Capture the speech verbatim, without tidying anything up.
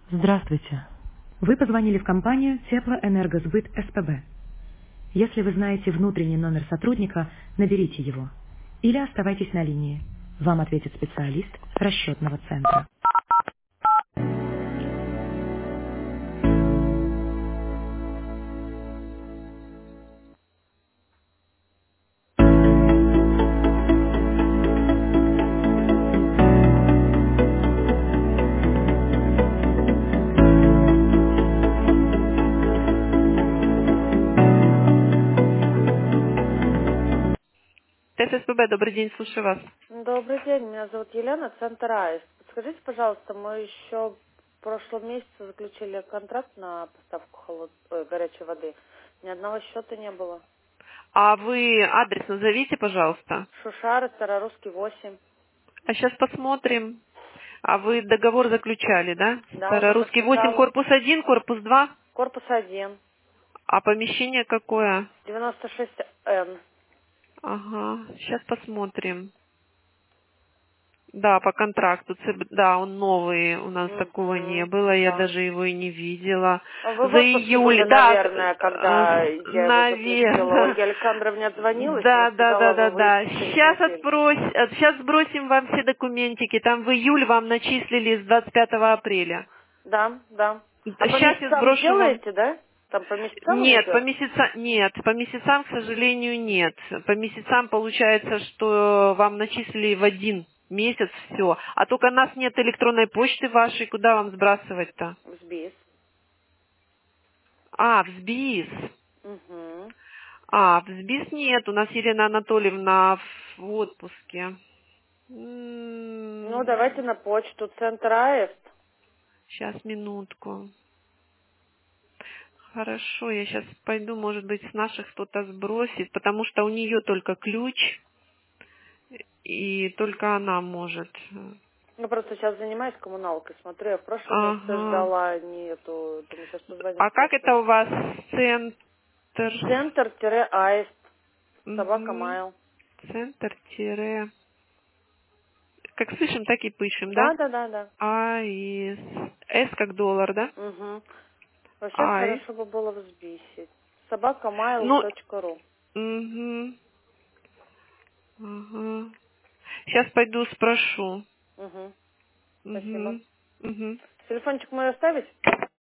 Здравствуйте. Вы позвонили в компанию Теплоэнергосбыт СПБ. Если вы знаете внутренний номер сотрудника, наберите его. Или оставайтесь на линии. Вам ответит специалист расчетного центра. ТССПБ, добрый день, слушаю вас. Добрый день, меня зовут Елена, Центр АИС. Подскажите, пожалуйста, мы еще в прошлом месяце заключили контракт на поставку холод... Ой, горячей воды. Ни одного счета не было. А вы адрес назовите, пожалуйста. Шушара, Старорусский, восемь. А сейчас посмотрим. А вы договор заключали, да? Да, уже Старорусский восемь, подписала. корпус один, корпус два. Корпус один, А помещение какое? девяносто шесть Н. Ага, сейчас посмотрим. Да, по контракту. ЦБ да, он новый, у нас такого не Угу, было, я да. даже его и не видела. А Вы в За отпуске были, июль, да, наверное, когда э, я его заключила. наверное. Ольга Александровна отзвонилась, она Да, да, да, сказала, да, вы да. выйдете через Сейчас неделю. отбрось, сейчас сбросим вам все документики. Там в июль вам начислили с двадцать пятого апреля. Да, да. А по Сейчас я месяцам сброшу вам. делаете, да? Там по месяцам Нет, по идет? месяцам нет, по месяцам, к сожалению, нет. По месяцам получается, что вам начислили в один месяц все. А только у нас нет электронной почты вашей, куда вам сбрасывать-то? Взбис. А, в СБИС. Угу. А, в СБИС нет, у нас Елена Анатольевна в отпуске. Ну, давайте на почту. Центр АЭС. Сейчас, минутку. Хорошо, я сейчас пойду, может быть, с наших кто-то сбросит, потому что у нее только ключ, и только она может. Ну, просто сейчас занимаюсь коммуналкой, смотрю. Я в прошлом месяце Ага. ждала не эту. Думаю, сейчас позвоню, А как спрошу. это у вас центр? Центр-АЭС. Собака Угу. Майл. Центр тире. Как слышим, так и пишем, да? Да, да, да, да. АИС. С как доллар, да? Угу. Вообще Ай. хорошо бы было взбисить. собака майл Ну, точка ру. угу. Ага. Сейчас пойду спрошу. Угу. Спасибо. Угу. Угу. Телефончик мой оставить?